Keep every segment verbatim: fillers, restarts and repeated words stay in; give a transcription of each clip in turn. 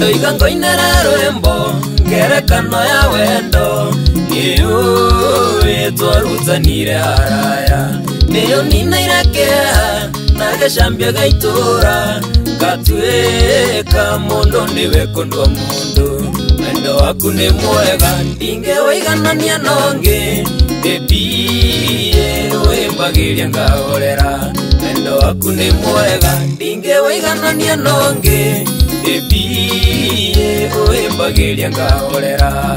Ndoiga ngoinera rwembo ngerekano ya wendo iyo etwarutanire haraya niyo nina irakea nagashambia gaitura ngatweka mundu niwe kondwa mundu wendo waku ni mwega ndingewaiganania nonge baby wembagiria ngahorera wendo waku ni mwega ndingewaiganania nonge baby wembagiria ngahorera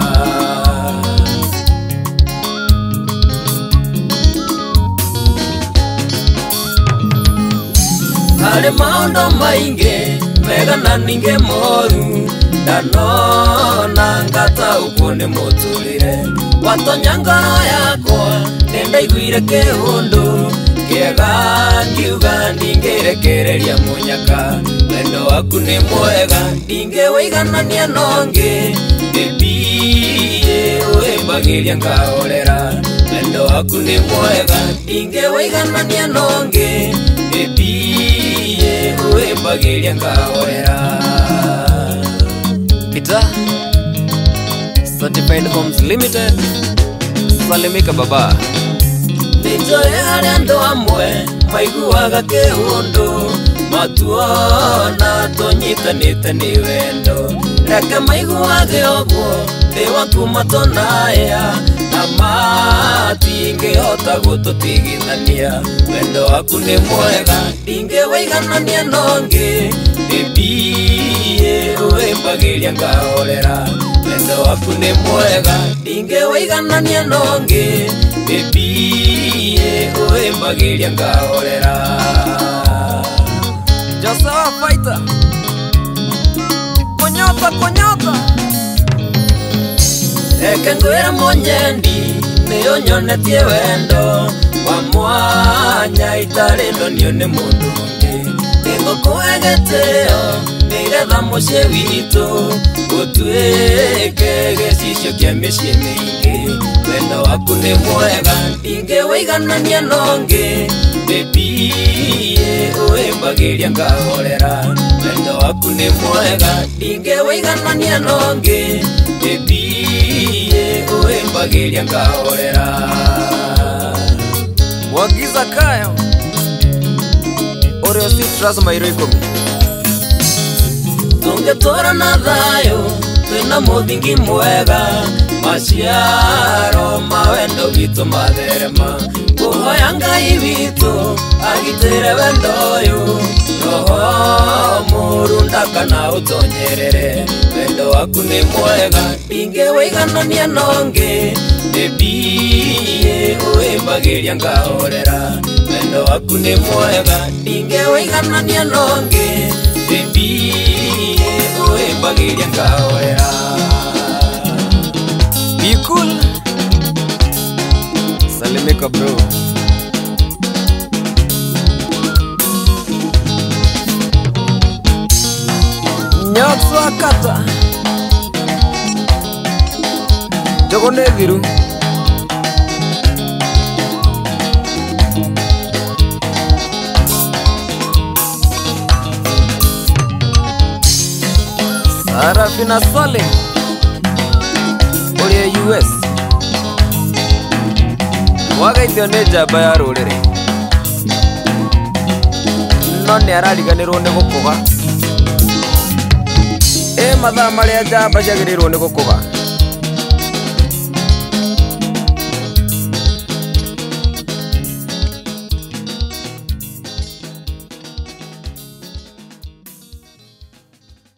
hare maondo mainge mega na ninge moru ndanona ngata ukone muturire watonya ngoro yakwa nenda igwire kihundu kiega ngiuga ndingerekereria munyaka wendo waku ni mwega ndingewaiganania nonge baby wembagiria ngahorera wendo waku ni mwega ndingewaiganania nonge baby wembagiria ngahorera. Kita Certified Homes Limited Salimika baba Nijoe hariando amwe maiguaga kihundu matuona tonyitanite ni wendo reke maiguage oguo ndiwaku matonaya na matingihota gututigithania wendo waku ni mwega ndingewaiganania nonge baby wembagiria ngahorera wendo waku ni mwega ndingewaiganania nonge baby wembagiria ngahorera. Josawa fighter konyota konyota eke ngwira monyendi niyo nyonetie wendo wa mwanya itarendo niyo ni mundu ungi ningukuegeteo nigetha mucii witu gutwike gicicio kia micii mingi wendo waku ni mwega ndingewaiganania nonge baby wembagiria ngahorera wendo waku ni mwega ndingewaiganania nonge baby wembagiria ngahorera. Mwagiza kayo Oreo Citrus Mairikomi tungetora na thayo twina muthingi mwega maciaro mawendo gitu matherema kuhoya Ngai witu agitire wendo uyu roho muru ndakana utonyerere wendo waku ni mwega ndingewaiganania nonge baby wembagiria ngahorera wendo waku ni mwega ndingewaiganania nonge baby wembagiria ngahorera. Be cool Salimika bro Nyotso akata Jogone viru Sarafina Sale Orie U S Wagaithio ni njamba ya ruriri no ni arariganirwo ni gukuga e mathaa maria njamba ciagĩrĩirwo ni gukuga